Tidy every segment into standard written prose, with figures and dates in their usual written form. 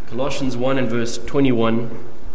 Colossians 1 and verse 21.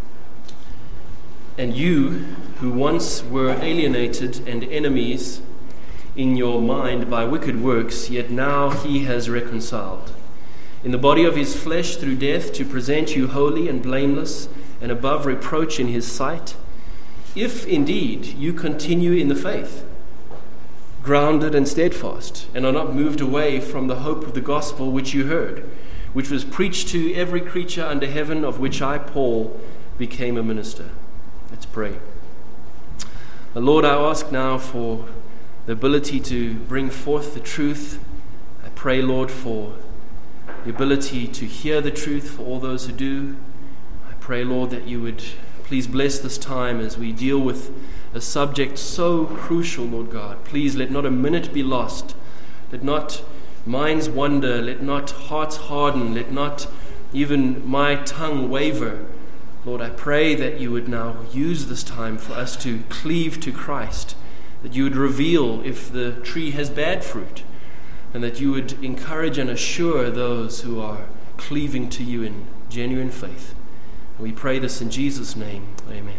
And you, who once were alienated and enemies in your mind by wicked works, yet now he has reconciled in the body of his flesh through death, to present you holy and blameless and above reproach in his sight, if indeed you continue in the faith, grounded and steadfast, and are not moved away from the hope of the gospel which you heard, which was preached to every creature under heaven, of which I, Paul, became a minister. Let's pray. Lord, I ask now for the ability to bring forth the truth. I pray, Lord, for the ability to hear the truth for all those who do. I pray, Lord, that you would please bless this time as we deal with a subject so crucial, Lord God. Please let not a minute be lost. Let not minds wander. Let not hearts harden. Let not even my tongue waver. Lord, I pray that you would now use this time for us to cleave to Christ, that you would reveal if the tree has bad fruit, and that you would encourage and assure those who are cleaving to you in genuine faith. We pray this in Jesus' name. Amen.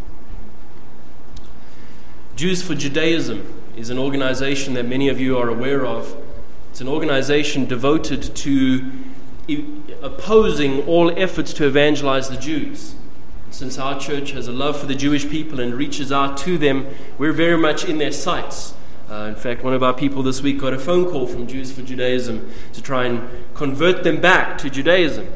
Jews for Judaism is an organization that many of you are aware of. It's an organization devoted to opposing all efforts to evangelize the Jews. Since our church has a love for the Jewish people and reaches out to them, we're very much in their sights. In fact, one of our people this week got a phone call from Jews for Judaism to try and convert them back to Judaism.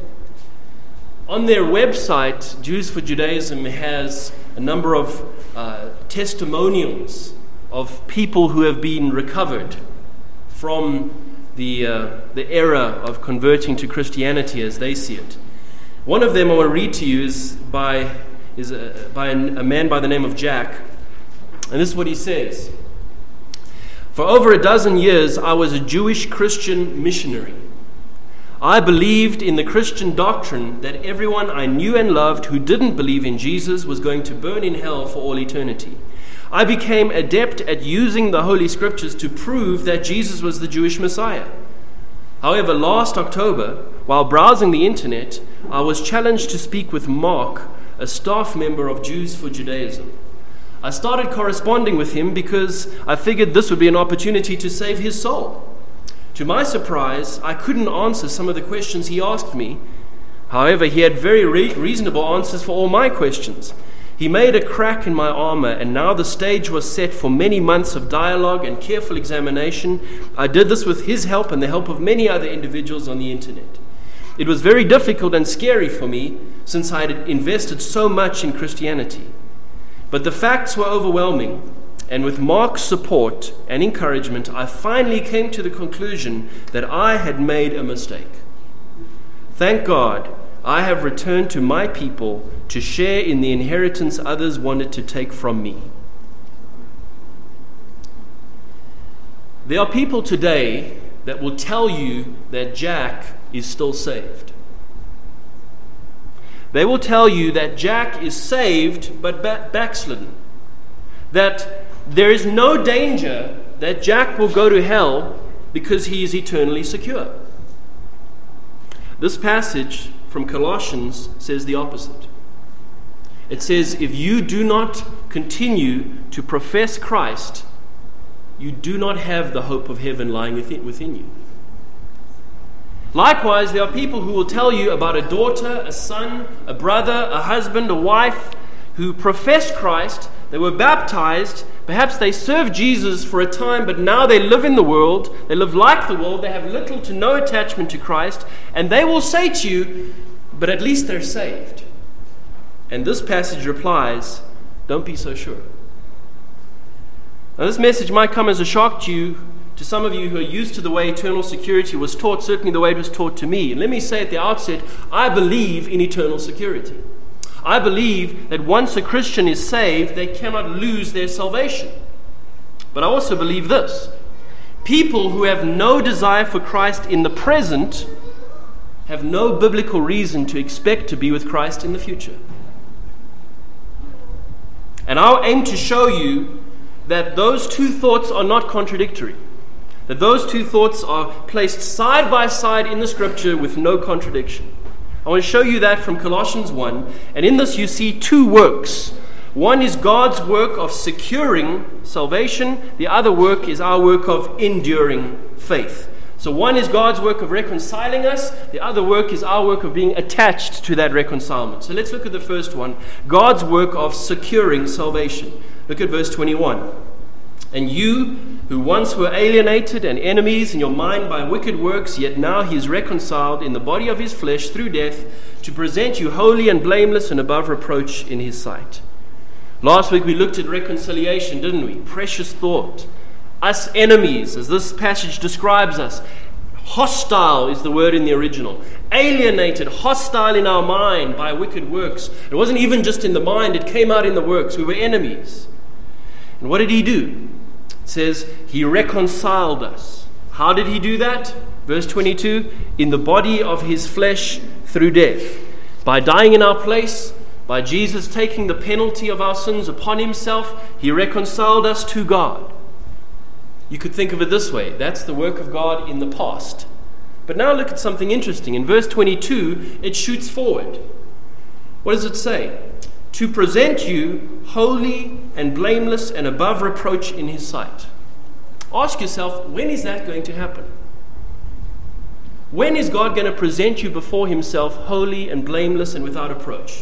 On their website, Jews for Judaism has a number of testimonials of people who have been recovered from the era of converting to Christianity as they see it. One of them I want to read to you is by a man by the name of Jack, and this is what he says. For over a dozen years, I was a Jewish Christian missionary. I believed in the Christian doctrine that everyone I knew and loved who didn't believe in Jesus was going to burn in hell for all eternity. I became adept at using the Holy Scriptures to prove that Jesus was the Jewish Messiah. However, last October, while browsing the internet, I was challenged to speak with Mark, a staff member of Jews for Judaism. I started corresponding with him because I figured this would be an opportunity to save his soul. To my surprise, I couldn't answer some of the questions he asked me. However, he had very reasonable answers for all my questions. He made a crack in my armor, and now the stage was set for many months of dialogue and careful examination. I did this with his help and the help of many other individuals on the internet. It was very difficult and scary for me since I had invested so much in Christianity. But the facts were overwhelming, and with Mark's support and encouragement, I finally came to the conclusion that I had made a mistake. Thank God, I have returned to my people to share in the inheritance others wanted to take from me. There are people today that will tell you that Jack is still saved. They will tell you that Jack is saved but backslidden. That there is no danger that Jack will go to hell because he is eternally secure. This passage from Colossians says the opposite. It says, if you do not continue to profess Christ, you do not have the hope of heaven lying within you. Likewise, there are people who will tell you about a daughter, a son, a brother, a husband, a wife who professed Christ, they were baptized, perhaps they served Jesus for a time, but now they live in the world, they live like the world, they have little to no attachment to Christ, and they will say to you, but at least they're saved. And this passage replies, don't be so sure. Now this message might come as a shock to some of you who are used to the way eternal security was taught, certainly the way it was taught to me. And let me say at the outset, I believe in eternal security. I believe that once a Christian is saved, they cannot lose their salvation. But I also believe this. People who have no desire for Christ in the present have no biblical reason to expect to be with Christ in the future. And I'll aim to show you that those two thoughts are not contradictory. That those two thoughts are placed side by side in the Scripture with no contradiction. I want to show you that from Colossians 1. And in this you see two works. One is God's work of securing salvation. The other work is our work of enduring faith. So one is God's work of reconciling us. The other work is our work of being attached to that reconcilement. So let's look at the first one. God's work of securing salvation. Look at verse 21. And you, who once were alienated and enemies in your mind by wicked works, yet now he is reconciled in the body of his flesh through death, to present you holy and blameless and above reproach in his sight. Last week we looked at reconciliation, didn't we? Precious thought. Us enemies, as this passage describes us. Hostile is the word in the original. Alienated, hostile in our mind by wicked works. It wasn't even just in the mind, it came out in the works. We were enemies. And what did he do? It says, he reconciled us. How did he do that? Verse 22, in the body of his flesh through death. By dying in our place, by Jesus taking the penalty of our sins upon himself, he reconciled us to God. You could think of it this way. That's the work of God in the past. But now look at something interesting. In verse 22, it shoots forward. What does it say? To present you holy and blameless and above reproach in his sight. Ask yourself, when is that going to happen? When is God going to present you before himself holy and blameless and without reproach?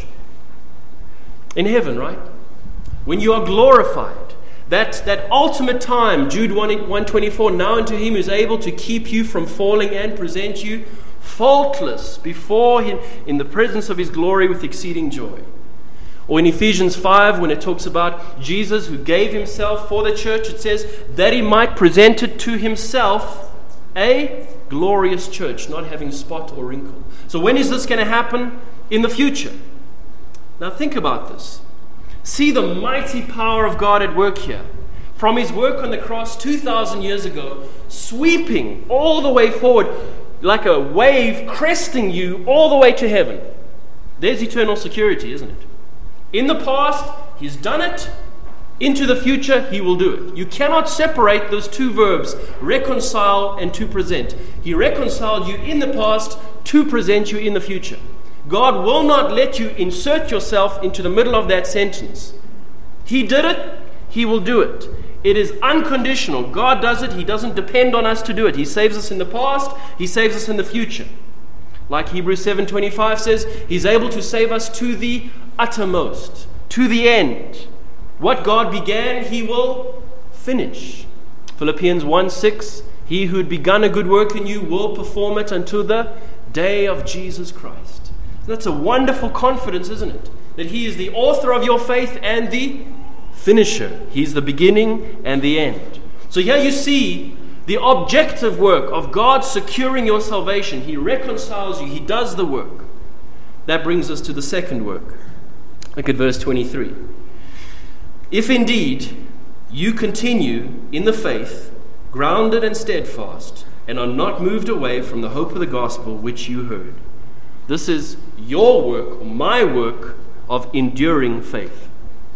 In heaven, right? When you are glorified. That ultimate time, Jude 1:24, now unto him who is able to keep you from falling and present you faultless before him in the presence of his glory with exceeding joy. Or in Ephesians 5, when it talks about Jesus who gave himself for the church, it says that he might present it to himself a glorious church, not having spot or wrinkle. So when is this going to happen? In the future. Now think about this. See the mighty power of God at work here. From his work on the cross 2,000 years ago, sweeping all the way forward like a wave cresting you all the way to heaven. There's eternal security, isn't it? In the past, he's done it. Into the future, he will do it. You cannot separate those two verbs, reconcile and to present. He reconciled you in the past to present you in the future. God will not let you insert yourself into the middle of that sentence. He did it, he will do it. It is unconditional. God does it, he doesn't depend on us to do it. He saves us in the past, he saves us in the future. Like Hebrews 7:25 says, he's able to save us to the uttermost, to the end. What God began, he will finish. Philippians 1:6, he who had begun a good work in you will perform it until the day of Jesus Christ. That's a wonderful confidence, isn't it? That he is the author of your faith and the finisher. He's the beginning and the end. So here you see the objective work of God securing your salvation. He reconciles you. He does the work. That brings us to the second work. Look at verse 23. If indeed you continue in the faith, grounded and steadfast, and are not moved away from the hope of the gospel which you heard. This is your work, or my work, of enduring faith.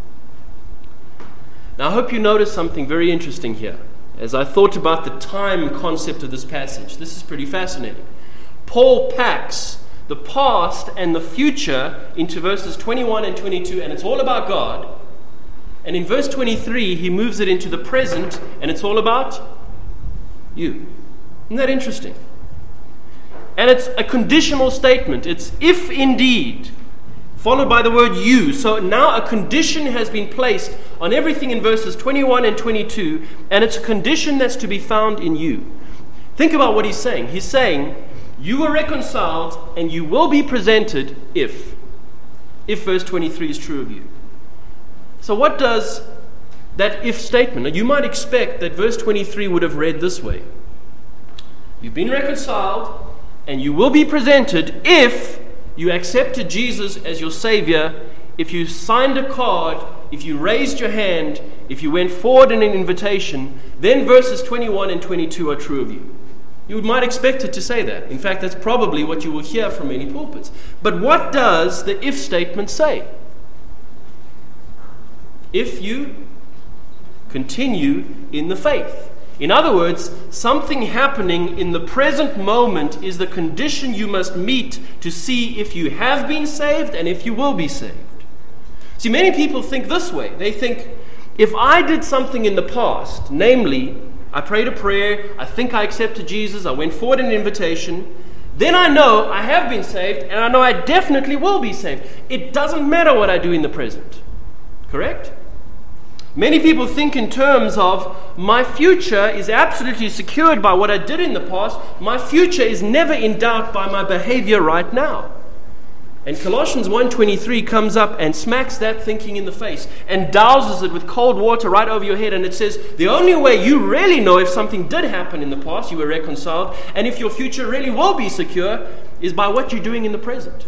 Now I hope you notice something very interesting here. As I thought about the time concept of this passage, this is pretty fascinating. Paul packs the past and the future into verses 21 and 22, and it's all about God. And in verse 23, he moves it into the present, and it's all about you. Isn't that interesting? And it's a conditional statement. It's if indeed, followed by the word you. So now a condition has been placed on everything in verses 21 and 22, and it's a condition that's to be found in you. Think about what he's saying. He's saying, you were reconciled, and you will be presented if verse 23 is true of you. So what does that if statement? Now you might expect that verse 23 would have read this way. You've been reconciled, and you will be presented if you accepted Jesus as your Savior, if you signed a card, if you raised your hand, if you went forward in an invitation, then verses 21 and 22 are true of you. You might expect it to say that. In fact, that's probably what you will hear from many pulpits. But what does the if statement say? If you continue in the faith. In other words, something happening in the present moment is the condition you must meet to see if you have been saved and if you will be saved. See, many people think this way. They think, if I did something in the past, namely, I prayed a prayer, I think I accepted Jesus, I went forward in an invitation, then I know I have been saved and I know I definitely will be saved. It doesn't matter what I do in the present. Correct? Many people think in terms of, my future is absolutely secured by what I did in the past. My future is never in doubt by my behavior right now. And Colossians 1:23 comes up and smacks that thinking in the face and douses it with cold water right over your head. And it says, the only way you really know if something did happen in the past, you were reconciled, and if your future really will be secure, is by what you're doing in the present.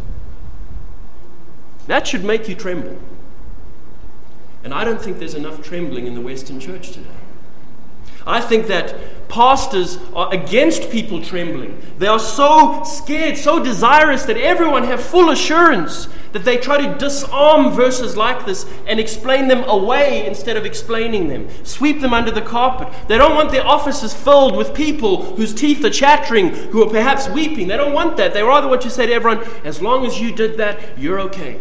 That should make you tremble. And I don't think there's enough trembling in the Western church today. I think that pastors are against people trembling. They are so scared, so desirous that everyone have full assurance that they try to disarm verses like this and explain them away instead of explaining them. Sweep them under the carpet. They don't want their offices filled with people whose teeth are chattering, who are perhaps weeping. They don't want that. They rather want to say to everyone, as long as you did that, you're okay.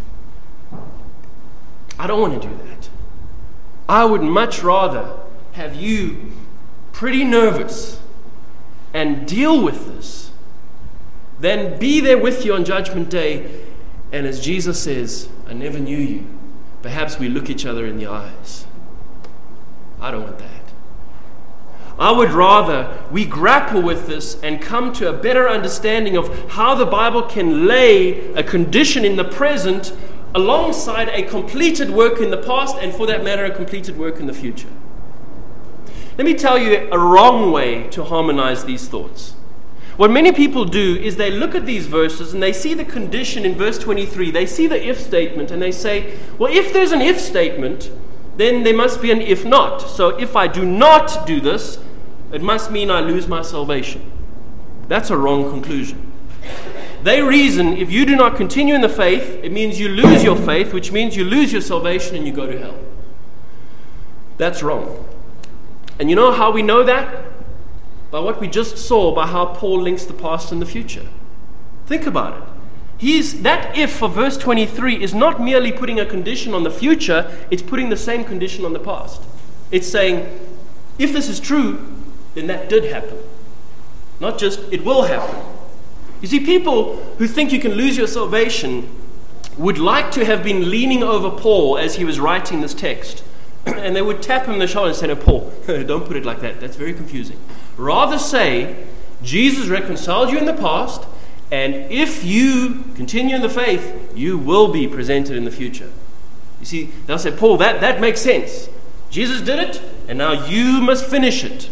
I don't want to do that. I would much rather have you pretty nervous and deal with this than be there with you on Judgment Day, and as Jesus says, I never knew you. Perhaps we look each other in the eyes. I don't want that. I would rather we grapple with this and come to a better understanding of how the Bible can lay a condition in the present alongside a completed work in the past, and for that matter, a completed work in the future. Let me tell you a wrong way to harmonize these thoughts. What many people do is they look at these verses and they see the condition in verse 23. They see the if statement and they say, well, if there's an if statement, then there must be an if not. So if I do not do this, it must mean I lose my salvation. That's a wrong conclusion. They reason if you do not continue in the faith, it means you lose your faith, which means you lose your salvation and you go to hell. That's wrong. And you know how we know that? By what we just saw, by how Paul links the past and the future. Think about it. That if of verse 23 is not merely putting a condition on the future, it's putting the same condition on the past. It's saying, if this is true, then that did happen. Not just, it will happen. You see, people who think you can lose your salvation would like to have been leaning over Paul as he was writing this text. And they would tap him on the shoulder and say, no, Paul, don't put it like that. That's very confusing. Rather say, Jesus reconciled you in the past, and if you continue in the faith, you will be presented in the future. You see, they'll say, Paul, that makes sense. Jesus did it, and now you must finish it.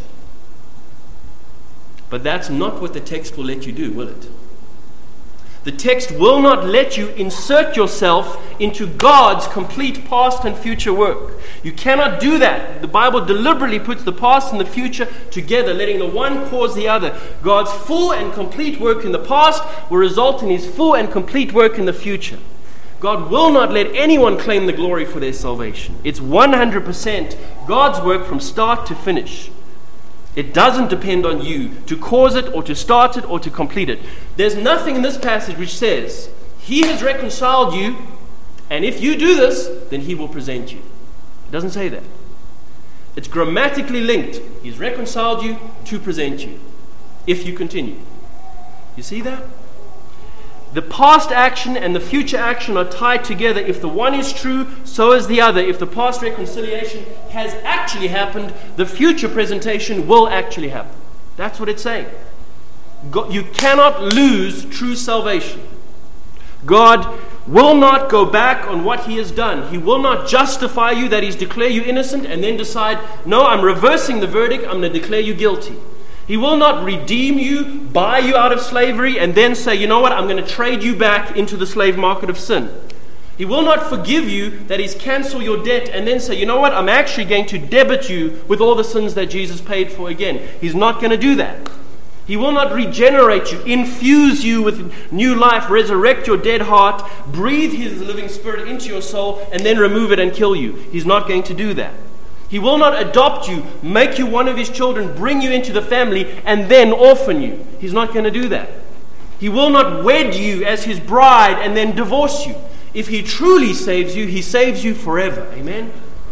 But that's not what the text will let you do, will it? The text will not let you insert yourself into God's complete past and future work. You cannot do that. The Bible deliberately puts the past and the future together, letting the one cause the other. God's full and complete work in the past will result in His full and complete work in the future. God will not let anyone claim the glory for their salvation. It's 100% God's work from start to finish. It doesn't depend on you to cause it or to start it or to complete it. There's nothing in this passage which says, He has reconciled you, and if you do this, then He will present you. It doesn't say that. It's grammatically linked. He's reconciled you to present you, if you continue. You see that? The past action and the future action are tied together. If the one is true, so is the other. If the past reconciliation has actually happened, the future presentation will actually happen. That's what it's saying. You cannot lose true salvation. God will not go back on what He has done. He will not justify you, that He's declare you innocent, and then decide, no, I'm reversing the verdict, I'm going to declare you guilty. He will not redeem you, buy you out of slavery, and then say, you know what, I'm going to trade you back into the slave market of sin. He will not forgive you, that is, cancel your debt, and then say, you know what, I'm actually going to debit you with all the sins that Jesus paid for again. He's not going to do that. He will not regenerate you, infuse you with new life, resurrect your dead heart, breathe His living Spirit into your soul, and then remove it and kill you. He's not going to do that. He will not adopt you, make you one of his children, bring you into the family, and then orphan you. He's not going to do that. He will not wed you as his bride and then divorce you. If he truly saves you, he saves you forever. Amen?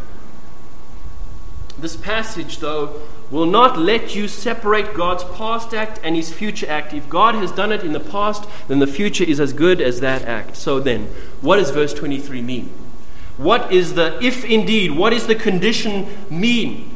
This passage, though, will not let you separate God's past act and his future act. If God has done it in the past, then the future is as good as that act. So then, what does verse 23 mean? What is the, if indeed, what is the condition mean?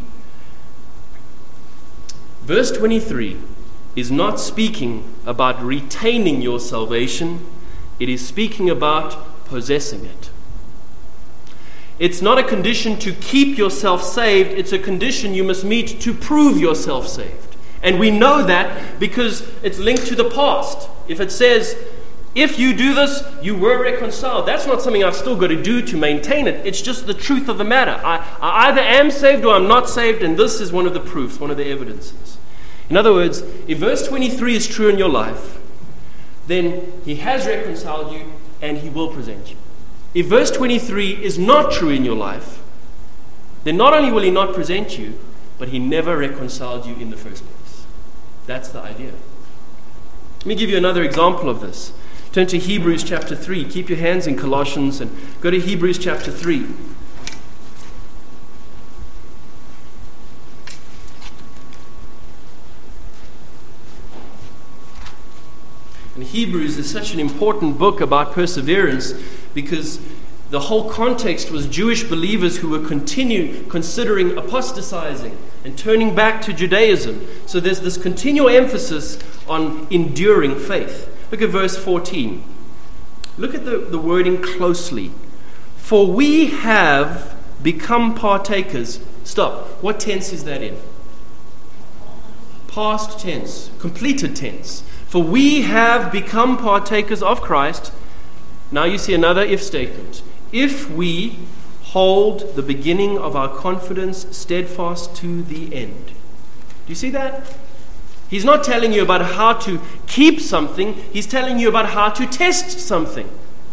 Verse 23 is not speaking about retaining your salvation. It is speaking about possessing it. It's not a condition to keep yourself saved. It's a condition you must meet to prove yourself saved. And we know that because it's linked to the past. If it says, if you do this, you were reconciled. That's not something I've still got to do to maintain it. It's just the truth of the matter. I either am saved or I'm not saved, and this is one of the proofs, one of the evidences. In other words, if verse 23 is true in your life, then he has reconciled you and he will present you. If verse 23 is not true in your life, then not only will he not present you, but he never reconciled you in the first place. That's the idea. Let me give you another example of this. Turn to Hebrews chapter 3. Keep your hands in Colossians and go to Hebrews chapter 3. And Hebrews is such an important book about perseverance because the whole context was Jewish believers who were considering apostatizing and turning back to Judaism. So there's this continual emphasis on enduring faith. Look at verse 14. Look at the wording closely. For we have become partakers. Stop. What tense is that in? Past tense. Completed tense. For we have become partakers of Christ. Now you see another if statement. If we hold the beginning of our confidence steadfast to the end. Do you see that? He's not telling you about how to keep something. He's telling you about how to test something.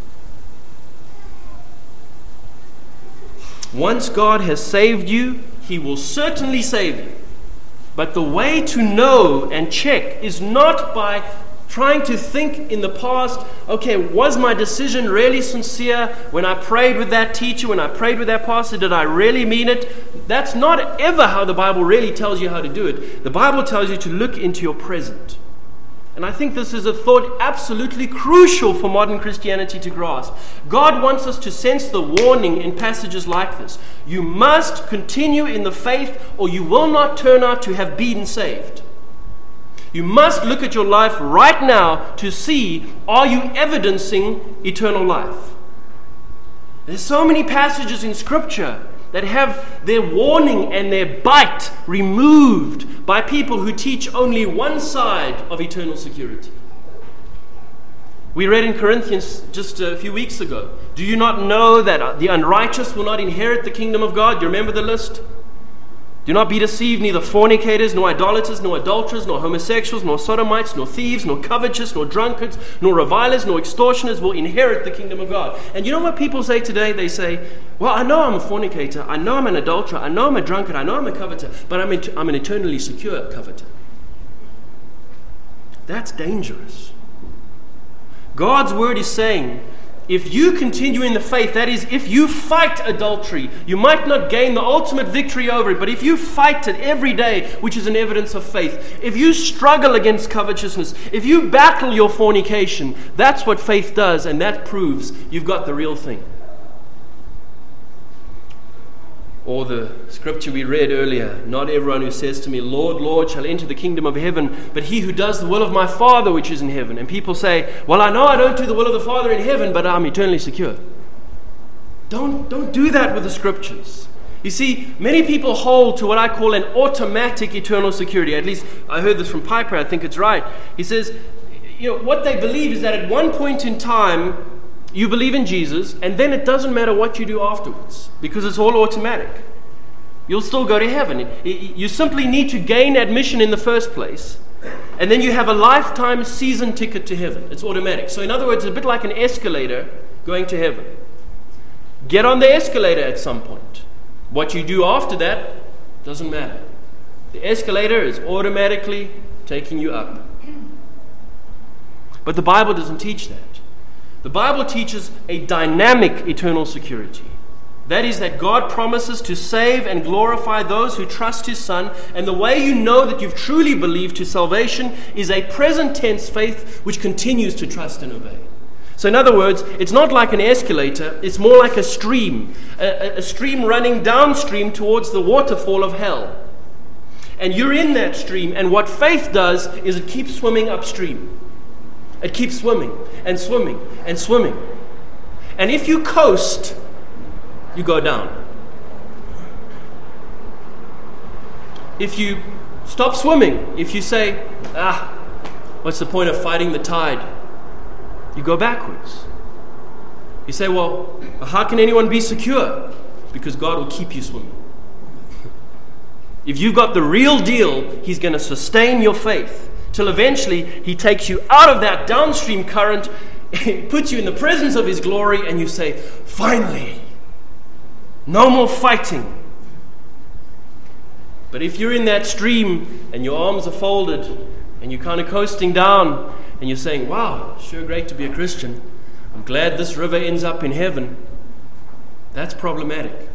Once God has saved you, he will certainly save you. But the way to know and check is not by trying to think in the past, okay, was my decision really sincere when I prayed with that teacher, when I prayed with that pastor? Did I really mean it? That's not ever how the Bible really tells you how to do it. The Bible tells you to look into your present. And I think this is a thought absolutely crucial for modern Christianity to grasp. God wants us to sense the warning in passages like this. You must continue in the faith or you will not turn out to have been saved. You must look at your life right now to see, are you evidencing eternal life? There's so many passages in Scripture that have their warning and their bite removed by people who teach only one side of eternal security. We read in Corinthians just a few weeks ago, do you not know that the unrighteous will not inherit the kingdom of God? You remember the list? Do not be deceived, neither fornicators, nor idolaters, nor adulterers, nor homosexuals, nor sodomites, nor thieves, nor covetous, nor drunkards, nor revilers, nor extortioners will inherit the kingdom of God. And you know what people say today? They say, well, I know I'm a fornicator, I know I'm an adulterer, I know I'm a drunkard, I know I'm a coveter, but I'm an eternally secure coveter. That's dangerous. God's word is saying, if you continue in the faith, that is, if you fight adultery, you might not gain the ultimate victory over it, but if you fight it every day, which is an evidence of faith, if you struggle against covetousness, if you battle your fornication, that's what faith does, and that proves you've got the real thing. Or the scripture we read earlier, not everyone who says to me, Lord, Lord, shall enter the kingdom of heaven, but he who does the will of my Father which is in heaven. And people say, well, I know I don't do the will of the Father in heaven, but I'm eternally secure. Don't do that with the scriptures. You see, many people hold to what I call an automatic eternal security. At least I heard this from Piper, I think it's right. He says, what they believe is that at one point in time, you believe in Jesus, and then it doesn't matter what you do afterwards, because it's all automatic. You'll still go to heaven. You simply need to gain admission in the first place, and then you have a lifetime season ticket to heaven. It's automatic. So in other words, it's a bit like an escalator going to heaven. Get on the escalator at some point. What you do after that doesn't matter. The escalator is automatically taking you up. But the Bible doesn't teach that. The Bible teaches a dynamic eternal security. That is, that God promises to save and glorify those who trust His Son, and the way you know that you've truly believed to salvation is a present tense faith which continues to trust and obey. So in other words, it's not like an escalator, it's more like a stream running downstream towards the waterfall of hell. And you're in that stream, and what faith does is it keeps swimming upstream. It keeps swimming and swimming and swimming. And if you coast, you go down. If you stop swimming, if you say, what's the point of fighting the tide? You go backwards. You say, well, how can anyone be secure? Because God will keep you swimming. If you've got the real deal, He's going to sustain your faith till eventually He takes you out of that downstream current, puts you in the presence of His glory, and you say, finally, no more fighting. But if you're in that stream and your arms are folded and you're kind of coasting down and you're saying, wow, sure great to be a Christian. I'm glad this river ends up in heaven. That's problematic.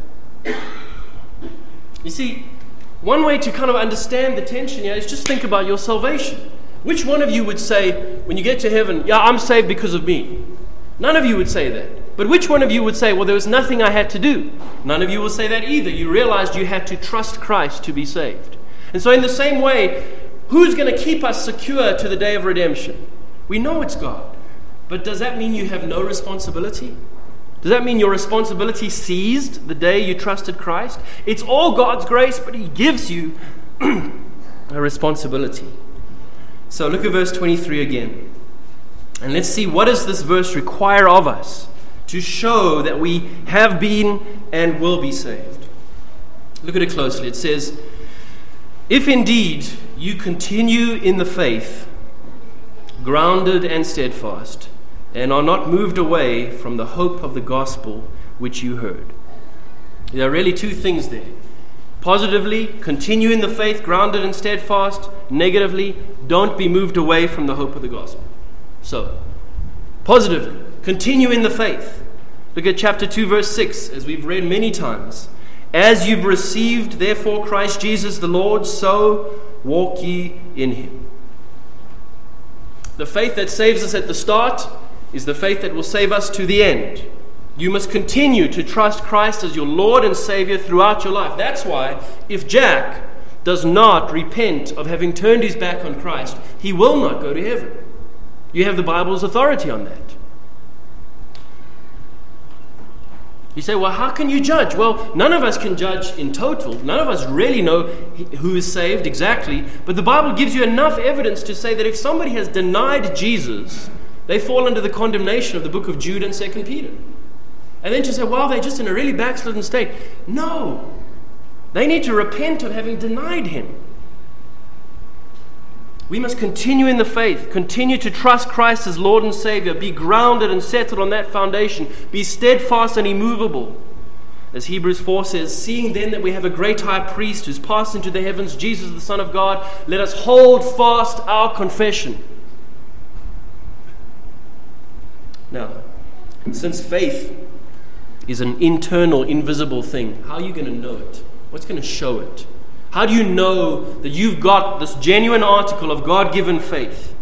You see, one way to kind of understand the tension here is just think about your salvation. Which one of you would say, when you get to heaven, yeah, I'm saved because of me? None of you would say that. But which one of you would say, well, there was nothing I had to do? None of you will say that either. You realized you had to trust Christ to be saved. And so in the same way, who's going to keep us secure to the day of redemption? We know it's God. But does that mean you have no responsibility? Does that mean your responsibility ceased the day you trusted Christ? It's all God's grace, but He gives you a responsibility. So look at verse 23 again. And let's see, what does this verse require of us to show that we have been and will be saved? Look at it closely. It says, if indeed you continue in the faith, grounded and steadfast, and are not moved away from the hope of the gospel which you heard. There are really two things there. Positively, continue in the faith, grounded and steadfast. Negatively, don't be moved away from the hope of the gospel. So, positively, continue in the faith. Look at chapter 2, verse 6, as we've read many times. As you've received, therefore, Christ Jesus the Lord, so walk ye in Him. The faith that saves us at the start is the faith that will save us to the end. You must continue to trust Christ as your Lord and Savior throughout your life. That's why if Jack does not repent of having turned his back on Christ, he will not go to heaven. You have the Bible's authority on that. You say, well, how can you judge? Well, none of us can judge in total. None of us really know who is saved exactly. But the Bible gives you enough evidence to say that if somebody has denied Jesus, they fall under the condemnation of the book of Jude and 2 Peter. And then to say, well, they're just in a really backslidden state. No. They need to repent of having denied Him. We must continue in the faith, continue to trust Christ as Lord and Savior, be grounded and settled on that foundation, be steadfast and immovable. As Hebrews 4 says, seeing then that we have a great high priest who's passed into the heavens, Jesus the Son of God, let us hold fast our confession. Now, since faith is an internal, invisible thing, how are you going to know it? What's going to show it? How do you know that you've got this genuine article of God-given faith?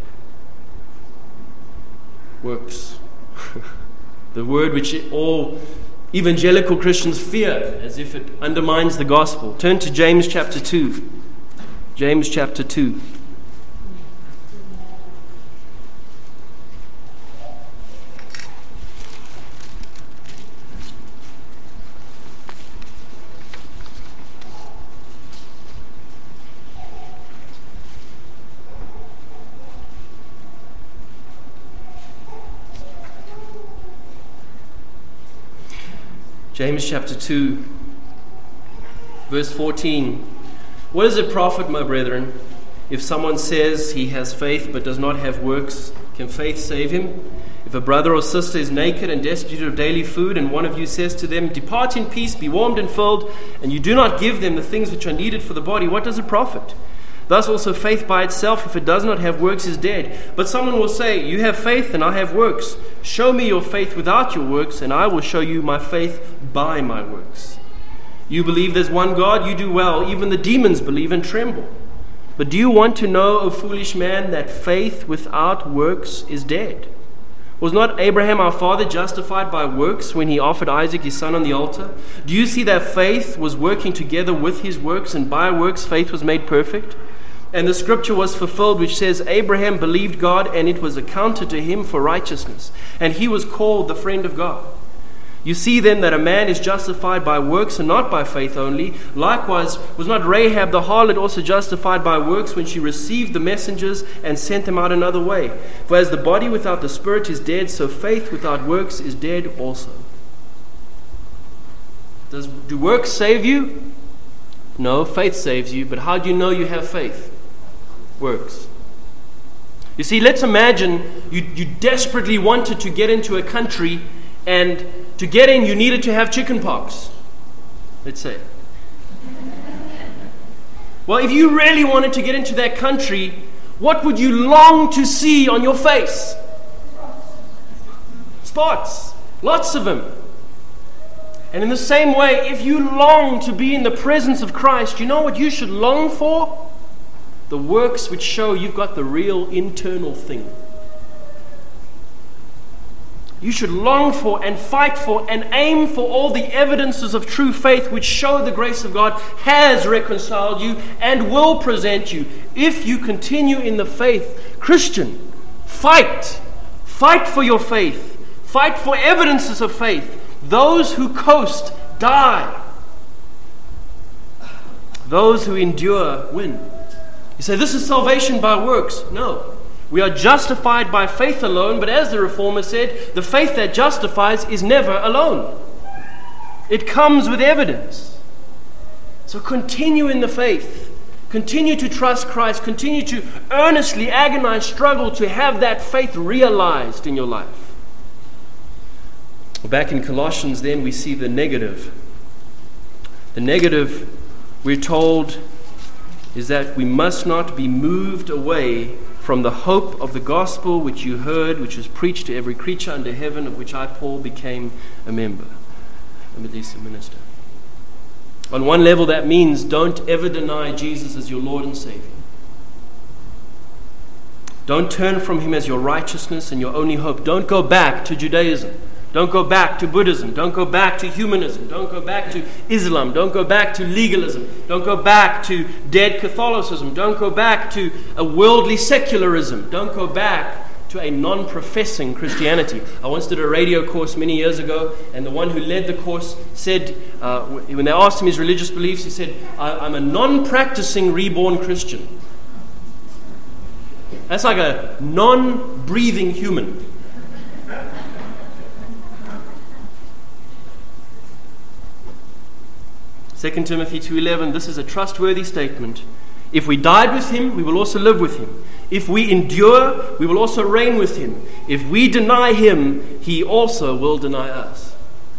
Works. The word which all evangelical Christians fear, as if it undermines the gospel. Turn to James chapter 2. James chapter 2. James chapter 2, verse 14. What does it profit, my brethren, if someone says he has faith but does not have works? Can faith save him? If a brother or sister is naked and destitute of daily food, and one of you says to them, 'Depart in peace, be warmed and filled,' and you do not give them the things which are needed for the body, what does it profit? Thus also faith by itself, if it does not have works, is dead. But someone will say, 'You have faith and I have works. Show me your faith without your works, and I will show you my faith by my works.' You believe there's one God, you do well. Even the demons believe and tremble. But do you want to know, O foolish man, that faith without works is dead? Was not Abraham our father justified by works when he offered Isaac his son on the altar? Do you see that faith was working together with his works, and by works faith was made perfect? And the scripture was fulfilled which says, 'Abraham believed God, and it was accounted to him for righteousness, and he was called the friend of God.' You see then that a man is justified by works and not by faith only. Likewise, was not Rahab the harlot also justified by works when she received the messengers and sent them out another way? For as the body without the spirit is dead, so faith without works is dead also." Do works save you? No, faith saves you. But how do you know you have faith? Works. You see, let's imagine you desperately wanted to get into a country, and to get in, you needed to have chicken pox, let's say. Well, if you really wanted to get into that country, what would you long to see on your face? Spots. Lots of them. And in the same way, if you long to be in the presence of Christ, you know what you should long for? The works which show you've got the real internal thing. You should long for and fight for and aim for all the evidences of true faith which show the grace of God has reconciled you and will present you. If you continue in the faith, Christian, fight. Fight for your faith. Fight for evidences of faith. Those who coast die. Those who endure win. You say, this is salvation by works. No. We are justified by faith alone, but as the Reformer said, the faith that justifies is never alone. It comes with evidence. So continue in the faith. Continue to trust Christ. Continue to earnestly agonize, struggle to have that faith realized in your life. Back in Colossians then we see the negative. The negative, we're told, is that we must not be moved away from the hope of the gospel which you heard, which was preached to every creature under heaven, of which I, Paul, became a member, at least a minister. On one level, that means don't ever deny Jesus as your Lord and Savior. Don't turn from Him as your righteousness and your only hope. Don't go back to Judaism. Don't go back to Buddhism. Don't go back to humanism. Don't go back to Islam. Don't go back to legalism. Don't go back to dead Catholicism. Don't go back to a worldly secularism. Don't go back to a non-professing Christianity. I once did a radio course many years ago, and the one who led the course said, when they asked him his religious beliefs, he said, I'm a non-practicing reborn Christian. That's like a non-breathing human. Second Timothy 2:11, this is a trustworthy statement. If we died with Him, we will also live with Him. If we endure, we will also reign with Him. If we deny Him, He also will deny us.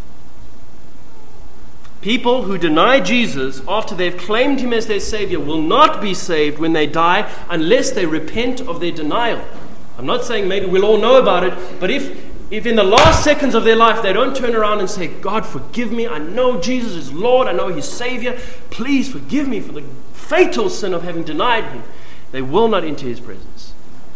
People who deny Jesus after they've claimed Him as their Savior will not be saved when they die unless they repent of their denial. I'm not saying maybe we'll all know about it, but if in the last seconds of their life they don't turn around and say, God, forgive me, I know Jesus is Lord, I know He's Savior, please forgive me for the fatal sin of having denied Him, they will not enter His presence.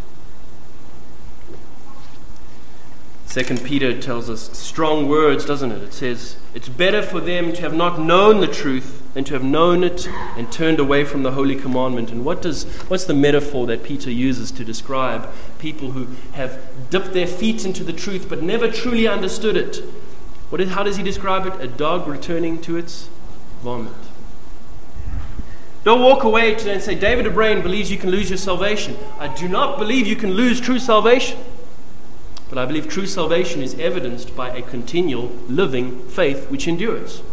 2 Peter tells us strong words, doesn't it? It says, it's better for them to have not known the truth than to have known it and turned away from the holy commandment. And what's the metaphor that Peter uses to describe people who have dipped their feet into the truth but never truly understood it? How does he describe it? A dog returning to its vomit. Don't walk away today and say, David O'Brien believes you can lose your salvation. I do not believe you can lose true salvation. But I believe true salvation is evidenced by a continual living faith which endures.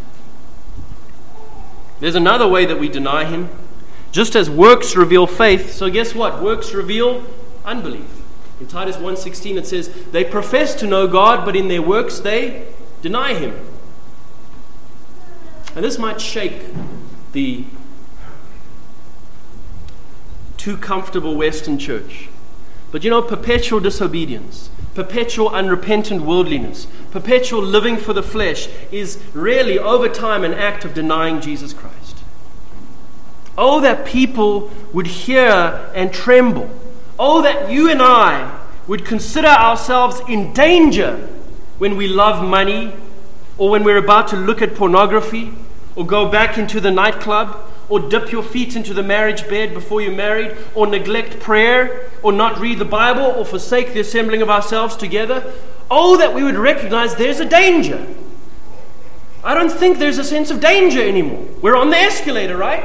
There's another way that we deny Him. Just as works reveal faith, so guess what? Works reveal unbelief. In Titus 1:16 it says, they profess to know God, but in their works they deny Him. And this might shake the too comfortable Western church. But perpetual disobedience, perpetual unrepentant worldliness, perpetual living for the flesh is really over time an act of denying Jesus Christ. Oh, that people would hear and tremble. Oh, that you and I would consider ourselves in danger when we love money, or when we're about to look at pornography, or go back into the nightclub, or dip your feet into the marriage bed before you're married, or neglect prayer, or not read the Bible, or forsake the assembling of ourselves together. Oh, that we would recognize there's a danger. I don't think there's a sense of danger anymore. We're on the escalator, right?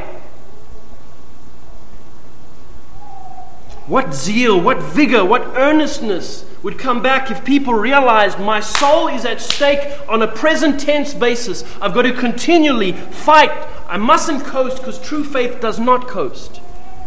What zeal, what vigor, what earnestness would come back if people realized my soul is at stake on a present tense basis. I've got to continually fight. I mustn't coast, because true faith does not coast.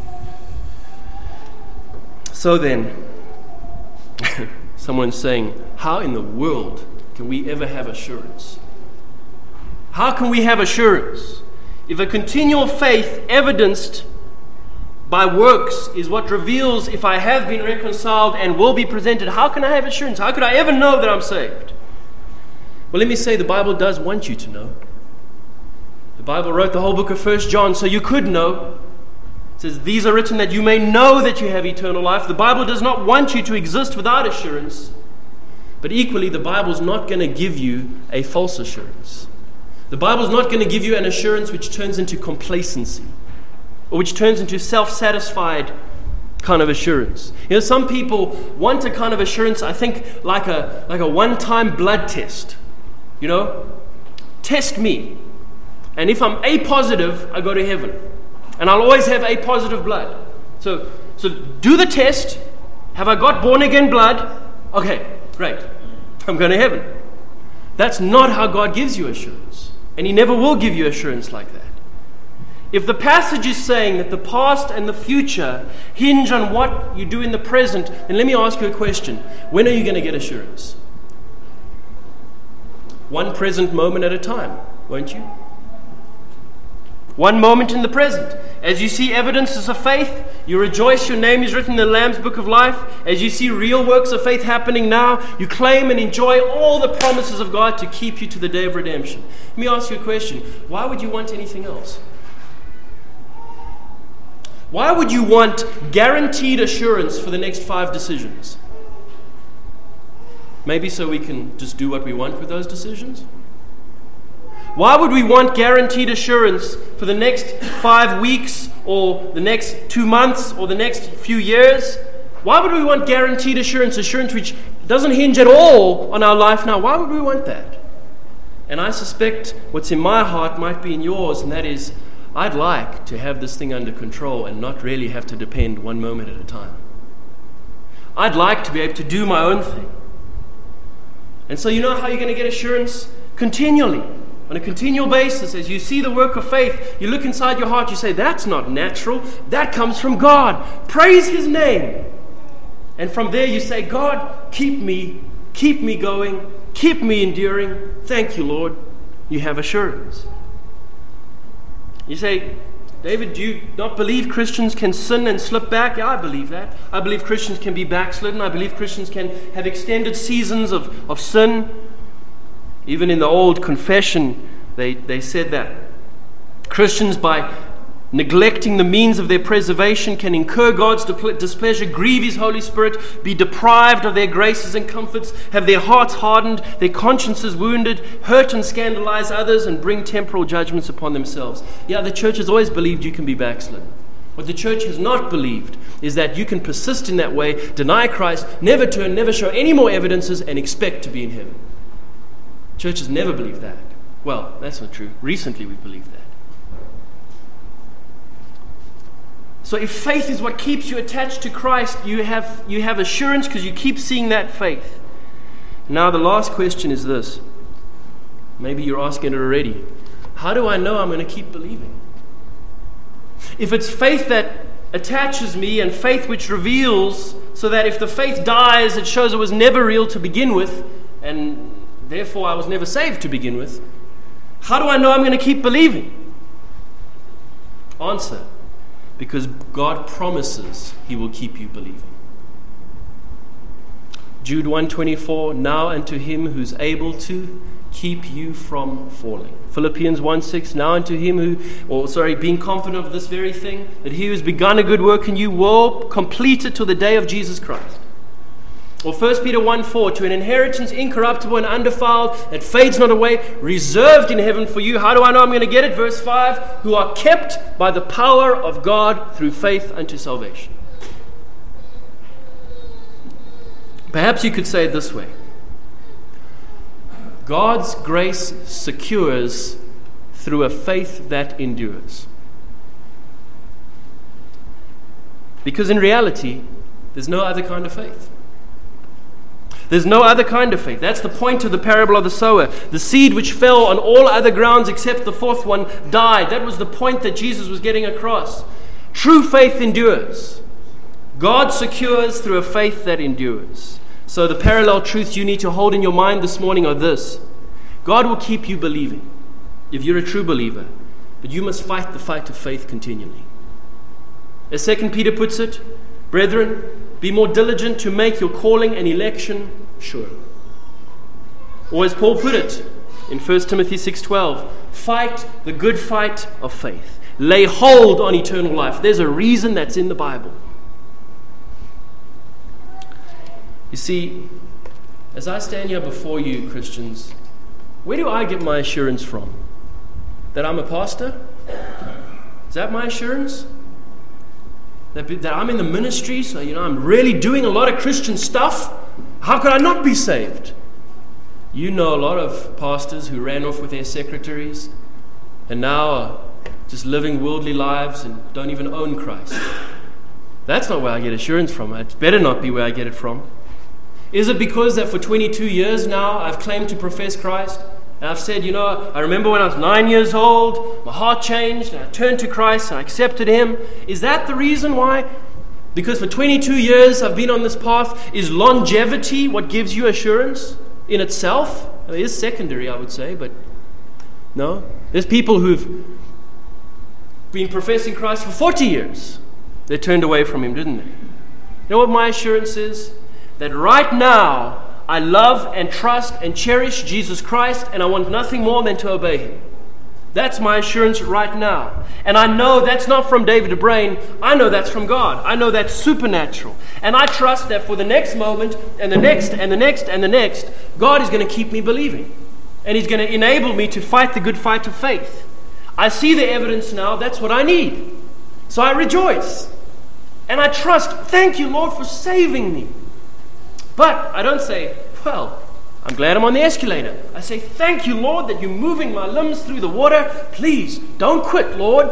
So then, someone's saying, how in the world can we ever have assurance? How can we have assurance if a continual faith evidenced by works is what reveals if I have been reconciled and will be presented? How can I have assurance? How could I ever know that I'm saved? Well, let me say, the Bible does want you to know. The Bible wrote the whole book of 1 John so you could know. It says, these are written that you may know that you have eternal life. The Bible does not want you to exist without assurance. But equally, the Bible is not going to give you a false assurance. The Bible is not going to give you an assurance which turns into complacency, or which turns into self-satisfied kind of assurance. Some people want a kind of assurance, I think, like a one-time blood test. Test me. And if I'm A positive, I go to heaven. And I'll always have A positive blood. So do the test. Have I got born again blood? Okay, great. I'm going to heaven. That's not how God gives you assurance. And He never will give you assurance like that. If the passage is saying that the past and the future hinge on what you do in the present, then let me ask you a question. When are you going to get assurance? One present moment at a time, won't you? One moment in the present. As you see evidences of faith, you rejoice, your name is written in the Lamb's book of life. As you see real works of faith happening now, you claim and enjoy all the promises of God to keep you to the day of redemption. Let me ask you a question. Why would you want anything else? Why would you want guaranteed assurance for the next 5 decisions? Maybe so we can just do what we want with those decisions? Why would we want guaranteed assurance for the next 5 weeks, or the next 2 months, or the next few years? Why would we want guaranteed assurance which doesn't hinge at all on our life now? Why would we want that? And I suspect what's in my heart might be in yours, and that is, I'd like to have this thing under control and not really have to depend one moment at a time. I'd like to be able to do my own thing. And so you know how you're going to get assurance? Continually. On a continual basis, as you see the work of faith, you look inside your heart, you say, that's not natural. That comes from God. Praise His name. And from there you say, God, keep me going, keep me enduring. Thank you, Lord. You have assurance. You say, David, do you not believe Christians can sin and slip back? Yeah, I believe that. I believe Christians can be backslidden. I believe Christians can have extended seasons of sin. Even in the old confession, they said that Christians, by neglecting the means of their preservation, can incur God's displeasure, grieve His Holy Spirit, be deprived of their graces and comforts, have their hearts hardened, their consciences wounded, hurt and scandalize others, and bring temporal judgments upon themselves. Yeah, the church has always believed you can be backslidden. What the church has not believed is that you can persist in that way, deny Christ, never turn, never show any more evidences, and expect to be in heaven. Church has never believed that. Well, that's not true. Recently we've believed that. So if faith is what keeps you attached to Christ, you have assurance because you keep seeing that faith. Now the last question is this. Maybe you're asking it already. How do I know I'm going to keep believing? If it's faith that attaches me and faith which reveals so that if the faith dies, it shows it was never real to begin with, and therefore I was never saved to begin with. How do I know I'm going to keep believing? Answer: because God promises He will keep you believing. Jude 1:24, now unto Him who's able to keep you from falling. Philippians 1:6, now unto Him being confident of this very thing, that He who's begun a good work in you will complete it till the day of Jesus Christ. Or 1 Peter 1:4, to an inheritance incorruptible and undefiled, that fades not away, reserved in heaven for you. How do I know I'm going to get it? Verse 5, who are kept by the power of God through faith unto salvation. Perhaps you could say it this way: God's grace secures through a faith that endures. Because in reality, there's no other kind of faith. There's no other kind of faith. That's the point of the parable of the sower. The seed which fell on all other grounds except the fourth one died. That was the point that Jesus was getting across. True faith endures. God secures through a faith that endures. So the parallel truths you need to hold in your mind this morning are this: God will keep you believing if you're a true believer, but you must fight the fight of faith continually. As 2 Peter puts it, brethren, be more diligent to make your calling and election sure. Or as Paul put it in 1 Timothy 6:12, fight the good fight of faith. Lay hold on eternal life. There's a reason that's in the Bible. You see, as I stand here before you, Christians, where do I get my assurance from? That I'm a pastor? Is that my assurance? That I'm in the ministry, so I'm really doing a lot of Christian stuff? How could I not be saved? You know a lot of pastors who ran off with their secretaries and now are just living worldly lives and don't even own Christ. That's not where I get assurance from. It better not be where I get it from. Is it because that for 22 years now I've claimed to profess Christ? And I've said, I remember when I was 9 years old, my heart changed, and I turned to Christ and I accepted Him. Is that the reason why? Because for 22 years I've been on this path. Is longevity what gives you assurance in itself? It is secondary, I would say, but no. There's people who've been professing Christ for 40 years. They turned away from Him, didn't they? You know what my assurance is? That right now, I love and trust and cherish Jesus Christ, and I want nothing more than to obey Him. That's my assurance right now. And I know that's not from David DeBrain. I know that's from God. I know that's supernatural. And I trust that for the next moment, and the next, and the next, and the next, God is going to keep me believing. And He's going to enable me to fight the good fight of faith. I see the evidence now. That's what I need. So I rejoice. And I trust. Thank you, Lord, for saving me. But I don't say, well, I'm glad I'm on the escalator. I say, thank you, Lord, that you're moving my limbs through the water. Please, don't quit, Lord.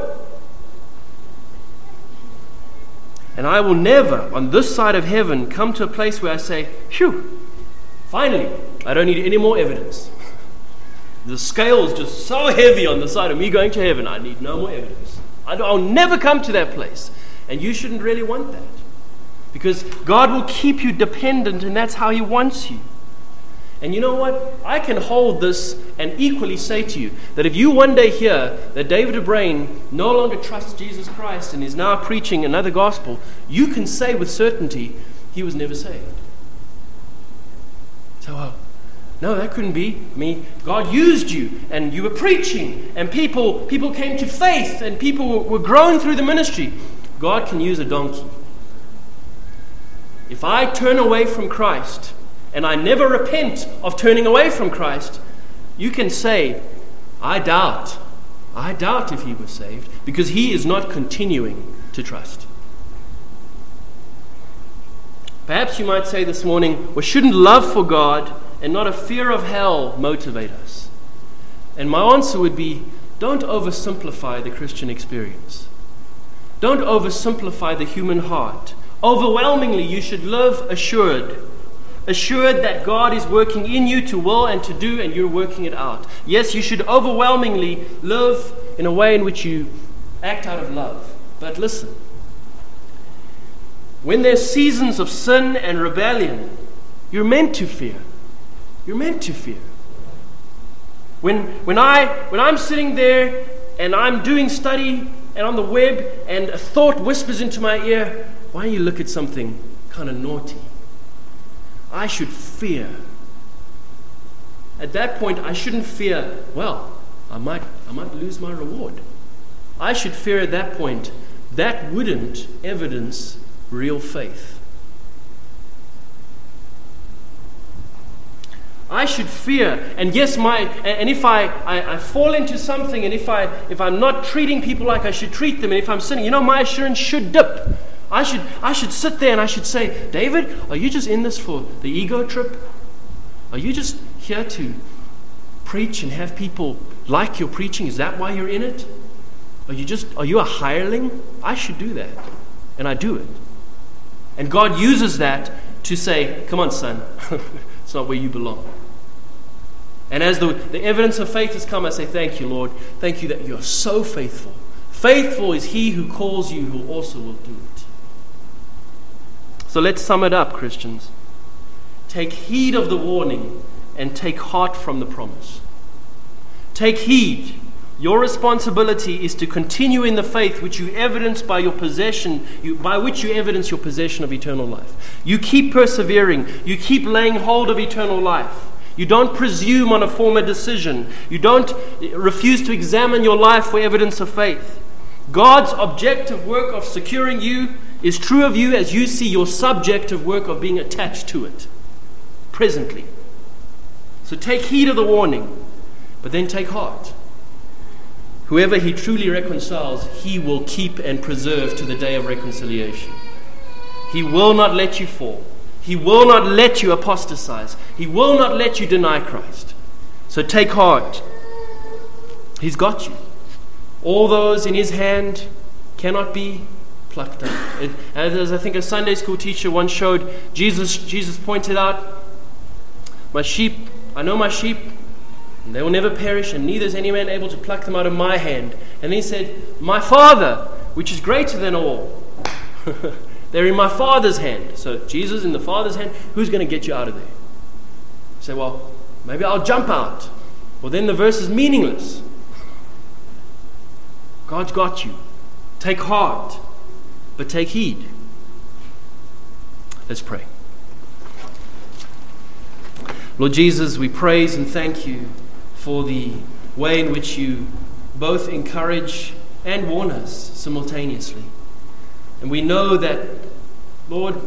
And I will never, on this side of heaven, come to a place where I say, phew, finally, I don't need any more evidence. The scale is just so heavy on the side of me going to heaven, I need no more evidence. I'll never come to that place. And you shouldn't really want that. Because God will keep you dependent, and that's how He wants you. And you know what? I can hold this and equally say to you that if you one day hear that David DeBrain no longer trusts Jesus Christ and is now preaching another gospel, you can say with certainty, he was never saved. So, no, that couldn't be. I mean, God used you, and you were preaching, and people came to faith, and people were growing through the ministry. God can use a donkey. If I turn away from Christ, and I never repent of turning away from Christ, you can say, I doubt if he was saved, because he is not continuing to trust. Perhaps you might say this morning, well, shouldn't love for God and not a fear of hell motivate us? And my answer would be, don't oversimplify the Christian experience. Don't oversimplify the human heart. Overwhelmingly, you should live assured that God is working in you to will and to do, and you're working it out. Yes, you should overwhelmingly live in a way in which you act out of love. But listen, when there's seasons of sin and rebellion, you're meant to fear. You're meant to fear. When I'm sitting there and I'm doing study and on the web and a thought whispers into my ear, why don't you look at something kind of naughty? I should fear. At that point, I shouldn't fear, well, I might lose my reward. I should fear at that point, that wouldn't evidence real faith. I should fear, and yes, and if I fall into something, and if I'm not treating people like I should treat them, and if I'm sinning, my assurance should dip. I should sit there and I should say, David, are you just in this for the ego trip? Are you just here to preach and have people like your preaching? Is that why you're in it? Are you a hireling? I should do that, and I do it. And God uses that to say, come on, son, it's not where you belong. And as the evidence of faith has come, I say, thank you, Lord. Thank you that you're so faithful. Faithful is he who calls you, who also will do it. So let's sum it up, Christians. Take heed of the warning and take heart from the promise. Take heed. Your responsibility is to continue in the faith which you evidence by your possession, by which you evidence your possession of eternal life. You keep persevering. You keep laying hold of eternal life. You don't presume on a former decision. You don't refuse to examine your life for evidence of faith. God's objective work of securing you is true of you as you see your subjective work of being attached to it presently. So take heed of the warning, but then take heart. Whoever he truly reconciles, he will keep and preserve to the day of reconciliation. He will not let you fall. He will not let you apostatize. He will not let you deny Christ. So take heart. He's got you. All those in his hand cannot be plucked out. As I think a Sunday school teacher once showed, Jesus pointed out, my sheep, I know my sheep, and they will never perish, and neither is any man able to pluck them out of my hand. And he said, my Father, which is greater than all, they're in my Father's hand. So Jesus in the Father's hand, who's going to get you out of there? You say, well, maybe I'll jump out. Well, then the verse is meaningless. God's got you. Take heart, but take heed. Let's pray. Lord Jesus, we praise and thank you for the way in which you both encourage and warn us simultaneously. And we know that, Lord,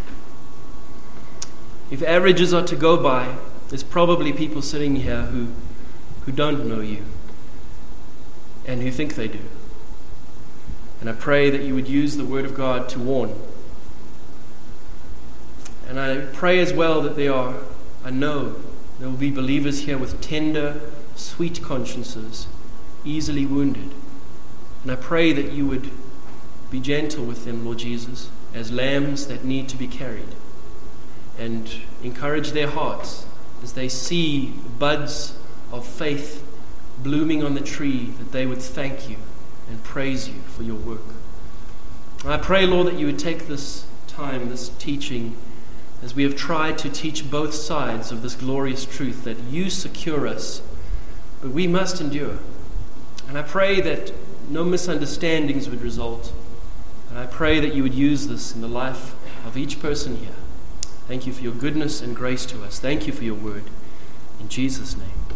if averages are to go by, there's probably people sitting here who don't know you and who think they do. And I pray that you would use the Word of God to warn. And I pray as well that I know there will be believers here with tender, sweet consciences, easily wounded. And I pray that you would be gentle with them, Lord Jesus, as lambs that need to be carried, and encourage their hearts as they see buds of faith blooming on the tree, that they would thank you and praise you for your work. And I pray, Lord, that you would take this time, this teaching, as we have tried to teach both sides of this glorious truth that you secure us, but we must endure. And I pray that no misunderstandings would result. And I pray that you would use this in the life of each person here. Thank you for your goodness and grace to us. Thank you for your word. In Jesus' name.